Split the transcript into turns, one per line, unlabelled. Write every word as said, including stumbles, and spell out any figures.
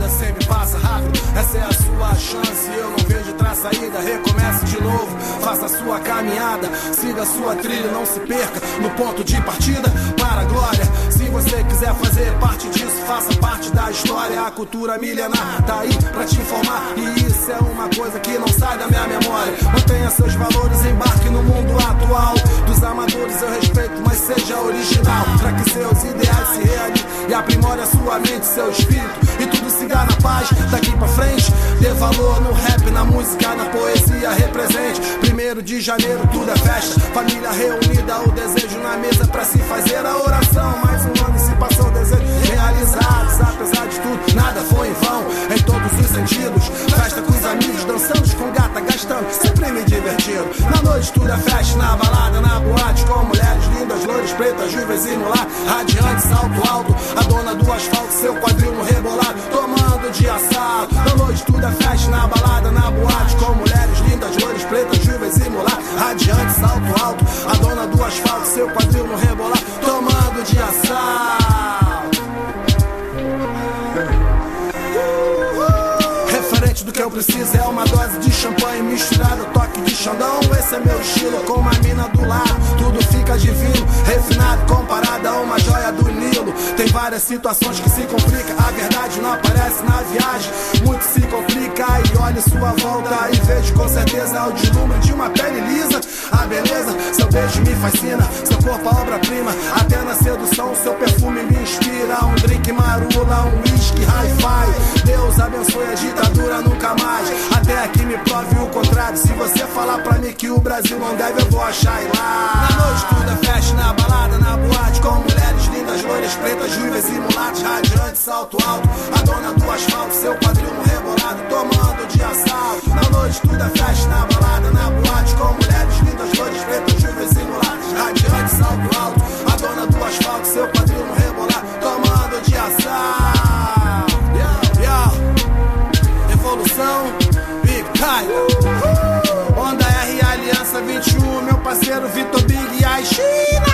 nada sempre passa rápido. Essa é a sua chance, eu não vejo outra saída. Recomece de novo, faça a sua caminhada, siga a sua trilha, não se perca no ponto de partida para a glória. Se você quiser fazer parte disso, faça parte da história. A cultura milenar tá aí pra te informar, e isso é uma coisa que não sai da minha memória. Mantenha seus valores, embarque no mundo atual. Dos amadores eu respeito, mas seja original, pra que seus ideais se realizem e aprimore a sua mente, seu espírito, e tudo siga na paz daqui pra frente. Dê valor no rap, na música, na poesia, represente. Primeiro de janeiro tudo é festa, família reunida, o desejo na mesa pra se fazer a oração. Mais um ano e se passou desejos realizados. Apesar de tudo, nada foi em vão, em todos os sentidos. Festa com os amigos, dançando com gata, gastando, sempre me divertindo. Na noite tudo é festa, na balada, na boate, com mulheres lindas, loiras, pretas, juives e mulatas, radiante, salto alto, a dona do asfalto, seu quadril no rebolado, tomando de assalto. Na noite tudo é festa, na balada, na boate, com mulheres lindas, loiras, pretas, juives e mulatas, radiante, salto alto, a dona do asfalto, seu quadril no rebolado, tomando de assalto. Do que eu preciso é uma dose de champanhe misturado toque de Xandão. Esse é meu estilo, com uma mina do lado, tudo fica divino, refinado comparado a uma joia do Nilo. Tem várias situações que se complicam, a verdade não aparece na viagem. Muito se complica e olhe sua volta e vejo com certeza o deslumbre de uma pele lisa. A beleza, seu beijo me fascina, seu corpo a obra-prima, até na sedução seu perfume me inspira. Um drink marula, um whisky hi-fi, Deus abençoe a ditadura nunca mais, até que me prove o contrário. Se você falar pra mim que o Brasil não deve, eu vou achar e lá. Na noite tudo é festa, na balada, na boate, com mulheres lindas, loiras, pretas, juives e mulatas, radiante, salto alto, a dona do asfalto, seu quadril no rebolado, tomando de assalto. Na noite tudo é festa, na balada, na boate, com mulheres lindas, loiras, pretas, juives e mulatas, radiante, salto alto, a dona do asfalto, seu quadril no rebolado, tomando de assalto. Evolução, Big Time, uh, Onda R, Aliança vinte e um, meu parceiro Vitor Big e a China.